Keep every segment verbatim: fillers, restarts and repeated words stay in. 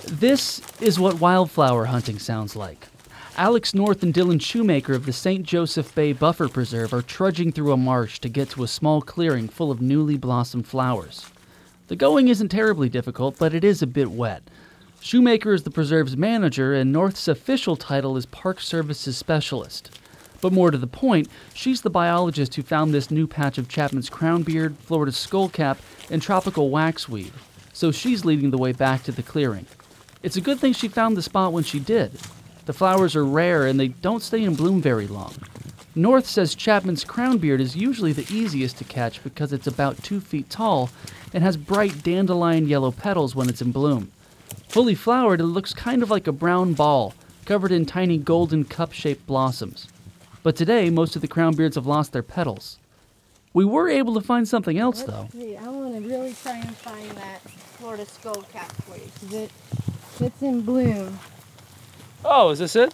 This is what wildflower hunting sounds like. Alex North and Dylan Shoemaker of the Saint Joseph Bay Buffer Preserve are trudging through a marsh to get to a small clearing full of newly blossomed flowers. The going isn't terribly difficult, but it is a bit wet. Shoemaker is the preserve's manager, and North's official title is Park Services Specialist. But more to the point, she's the biologist who found this new patch of Chapman's crownbeard, Florida skullcap, and tropical waxweed. So she's leading the way back to the clearing. It's a good thing she found the spot when she did. The flowers are rare and they don't stay in bloom very long. North says Chapman's crownbeard is usually the easiest to catch because it's about two feet tall and has bright dandelion yellow petals when it's in bloom. Fully flowered, it looks kind of like a brown ball, covered in tiny golden cup-shaped blossoms. But today, most of the crownbeards have lost their petals. We were able to find something else, Let's though. See. I want to really try and find that Florida skullcap for you, because it, it's in bloom. Oh, is this it?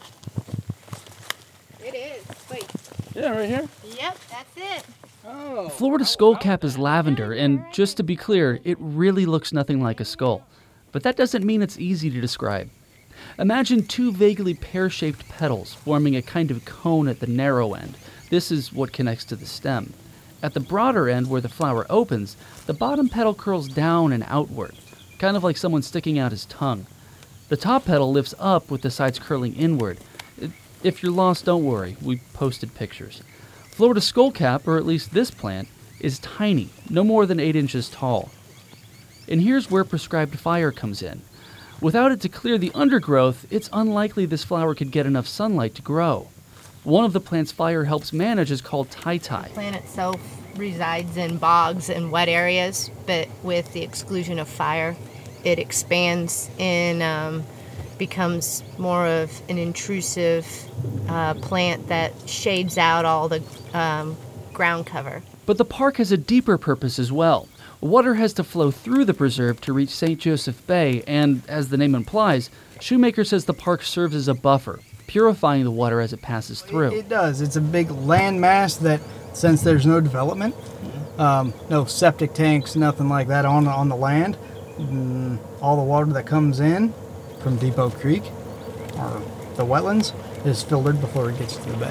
It is. Wait. Yeah, right here. Yep, that's it. Oh. Florida skullcap is lavender, and just to be clear, it really looks nothing like a skull. But that doesn't mean it's easy to describe. Imagine two vaguely pear-shaped petals forming a kind of cone at the narrow end. This is what connects to the stem. At the broader end, where the flower opens, the bottom petal curls down and outward, kind of like someone sticking out his tongue. The top petal lifts up with the sides curling inward. If you're lost, don't worry. We posted pictures. Florida skullcap, or at least this plant, is tiny, no more than eight inches tall. And here's where prescribed fire comes in. Without it to clear the undergrowth, it's unlikely this flower could get enough sunlight to grow. One of the plant's fire helps manage is called tai-tai. The plant itself resides in bogs and wet areas, but with the exclusion of fire, it expands and um, becomes more of an intrusive uh, plant that shades out all the um, ground cover. But the park has a deeper purpose as well. Water has to flow through the preserve to reach Saint Joseph Bay, and as the name implies, Shoemaker says the park serves as a buffer, purifying the water as it passes through. It, it does. It's a big land mass that, since there's no development, um, no septic tanks, nothing like that on, on the land, mm, all the water that comes in from Depot Creek or the wetlands is filtered before it gets to the bay.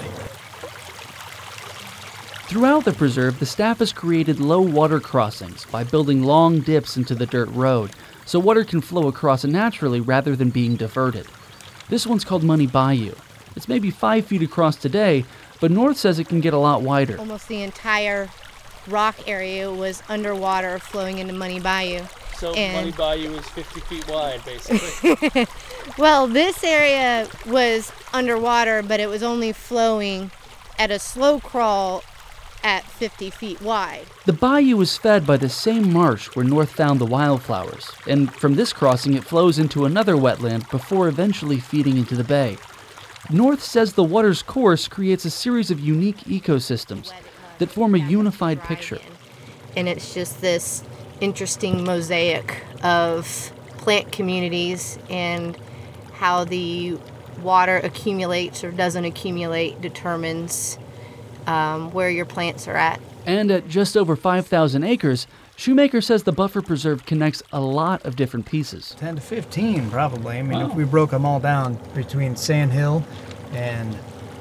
Throughout the preserve, the staff has created low water crossings by building long dips into the dirt road, so water can flow across naturally rather than being diverted. This one's called Money Bayou. It's maybe five feet across today, but North says it can get a lot wider. Almost the entire rock area was underwater flowing into Money Bayou. So and Money Bayou is fifty feet wide, basically. Well, this area was underwater, but it was only flowing at a slow crawl at fifty feet wide. The bayou is fed by the same marsh where North found the wildflowers, and from this crossing it flows into another wetland before eventually feeding into the bay. North says the water's course creates a series of unique ecosystems that form a unified picture. And it's just this interesting mosaic of plant communities, and how the water accumulates or doesn't accumulate determines Um, where your plants are at. And at just over five thousand acres, Shoemaker says the buffer preserve connects a lot of different pieces. ten to fifteen, probably. I mean, Wow. if we broke them all down between Sand Hill and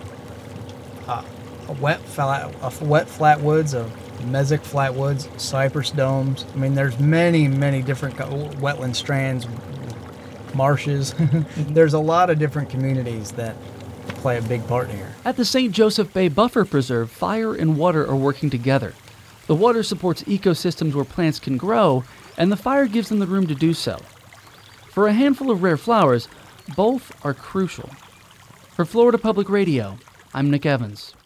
uh, a wet flat, a wet flatwoods, of mesic flatwoods, cypress domes. I mean, there's many, many different co- wetland strands, marshes. There's a lot of different communities that play a big part here. At the Saint Joseph Bay Buffer Preserve, fire and water are working together. The water supports ecosystems where plants can grow, and the fire gives them the room to do so. For a handful of rare flowers, both are crucial. For Florida Public Radio, I'm Nick Evans.